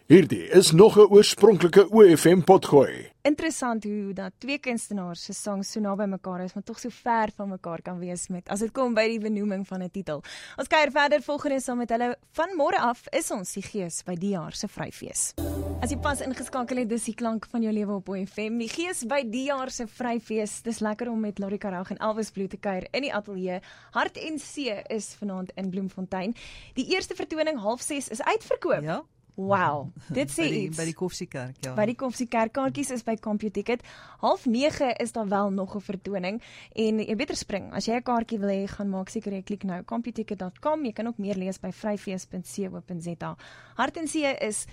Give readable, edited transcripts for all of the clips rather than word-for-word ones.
Hierdie is nog 'n oorspronklike OFM potgooi. Interessant hoe dat twee kunstenaars se songs so naby mekaar is, maar tog so ver van mekaar kan wees met as dit kom by die benoeming van 'n titel. Ons kuier verder volgende saam met hulle. Van môre af is ons die gees by die jaar se Vryfees. As jy pas ingeskakel het, dis die klank van jou lewe op OFM. Die gees by die jaar se Vryfees. Dis lekker om met Lorika Raug en Elvis Blue te kuier in die ateljee. Hart en See is vanaand in Bloemfontein. Die eerste vertoning 6:30 is uitverkoop. Ja. Wow, dit sê iets. By die Koffsiekerk, ja. By die Koffsiekerk, kaartjies is by CompuTicket. 8:30 is daar wel nog 'n vertoning en jy beter spring. As jy 'n kaartjie wil hê, gaan maak seker jy klik nou computicket.com. Jy kan ook meer lees by vryfees.co.za. Hart en See is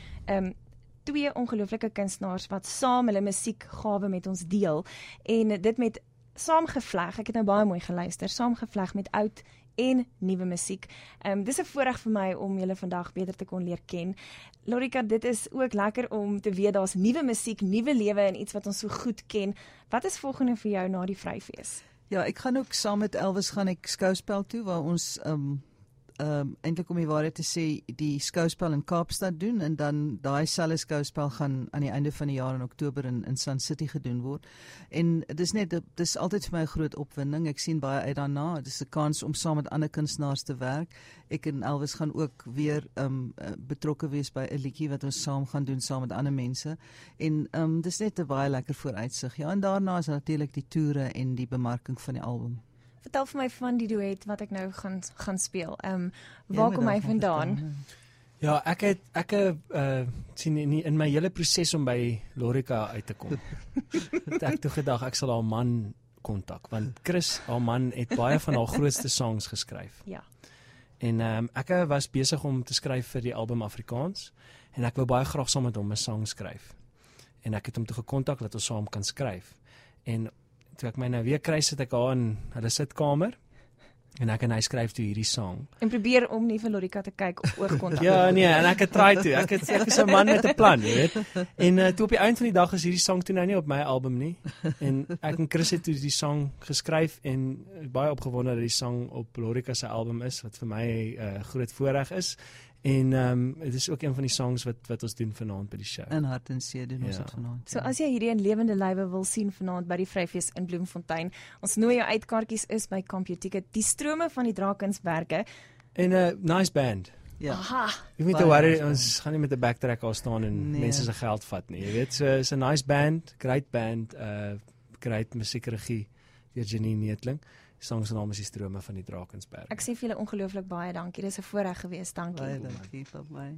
twee ongelooflike kunstenaars wat saam hulle musiekgawe met ons deel en dit met saamgevleg. Ek het nou baie mooi geluister, saamgevleg met oud en nuwe musiek. Dis 'n voorreg vir my om julle vandag beter te kon leer ken. Lorika, dit is ook lekker om te weet daar's nuwe musiek, nuwe lewe en iets wat ons so goed ken. Wat is volgende vir jou na die Vryfees? Ja, ek gaan ook saam met Elvis gaan ek skouspel toe waar ons eintlik om die waarheid te sê die skouspel in Kaapstad doen en dan daai selfde skouspel gaan aan die einde van die jaar in Oktober in Sun City gedoen word. En dis altyd vir my 'n groot opwinding. Ek sien baie uit daarna. Dis 'n kans om saam met ander kunstenaars te werk. Ek en Elvis gaan ook weer betrokke wees by 'n liedjie wat ons saam gaan doen saam met ander mense. En dis net 'n baie lekker vooruitsig. Ja, en daarna is natuurlik die toere en die bemarking van die album. Vertel vir my van die duet wat ek nou gaan speel. Waar kom hy vandaan? Ja, ek sien in my hele proses om by Lorika uit te kom. Het ek toe gedag ek sal haar man kontak, want Chris, haar man, het baie van haar grootste songs geskryf. Ja. En ek was besig om te skryf vir die album Afrikaans en ek wou baie graag saam met hom 'n song skryf. En ek het hom toe gekontak dat ons saam kan skryf. En toe ek my nou weer kry, sit ek haar in hulle sitkamer en ek en hy skryf toe hierdie song. En probeer om nie vir Lorika te kyk of oogkontak. Ja, nee, en ek het try toe. Ek is 'n man met 'n plan, jy weet. En toe op die einde van die dag is hierdie song toe nou nie op my album nie. En ek en Chris het toe die song geskryf en baie opgewonde dat die song op Lorika se album is, wat vir my groot voorreg is. En dit is ook een van die songs wat ons doen vanaand by die show. In Hart en See doen ons dit vanaand. So as jy hierdie in lewende lywe wil sien vanaand by die Vryfees in Bloemfontein, ons nooi jou uit, kaartjies is by CompuTicket. Die strome van die Drakensberge. En 'n nice band. Ja. Aha. Jy moet worry, ons gaan nie met 'n backtrack al staan en mense se geld vat nie. Jy weet, so is 'n nice band, great band, great musiekregie deur Janine Neetling. Die song se naam is Die Strome van die Drakensberg. Ek sê vir julle ongelooflik baie dankie. Dis 'n voorreg gewees. Dankie. Baie dankie vir my.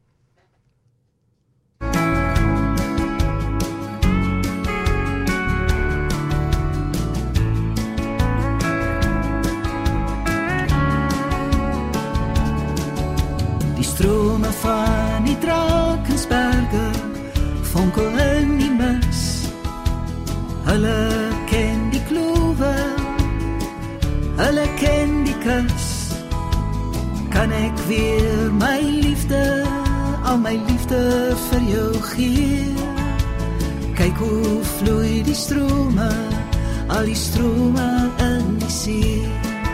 Die strome van die Drakensberge vonkel in die mis. Hulle ken die klowe, hulle ken die kus. Kan ek weer my liefde, al my liefde vir jou gee? Kyk hoe vloei die strome, al die strome in die see.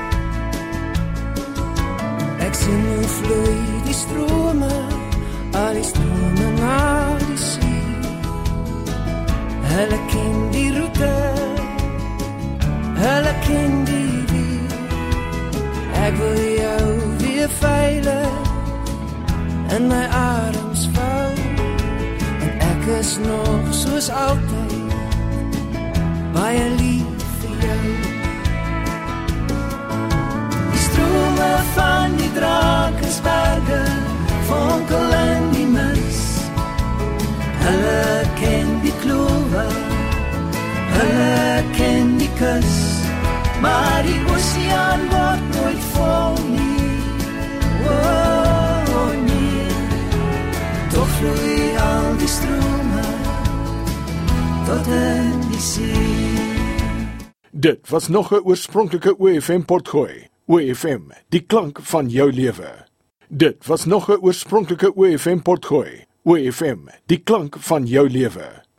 Ek sien hoe vloei die strome, al die strome na die see. Hulle ken die route, hulle ken die wiel. Ek wil jou weer veilig in my arms vou. En ek is nog soos altyd baie lief vir jou. Die strome van die Drakensberge vonkel in die mis. Hulle ken die klowe, hulle ken die kus. Maar die oseaan word nooit vol nie. Oh nee, toch vloei al die strome tot in die see. Dit was nog 'n oorspronklike OFM potgooi. OFM, die klank van jou lewe. Dit was nog 'n oorspronklike OFM potgooi. OFM, die klank van jou lewe.